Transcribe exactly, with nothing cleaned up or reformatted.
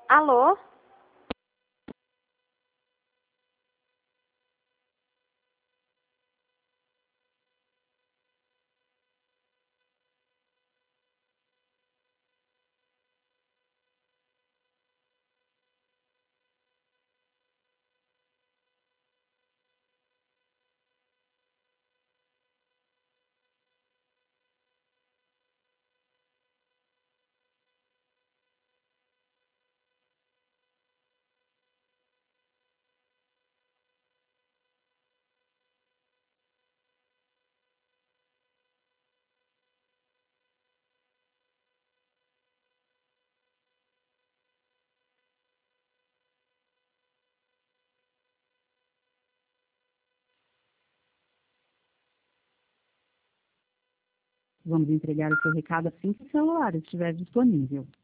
Alô? Vamos entregar o seu recado assim que o celular estiver disponível.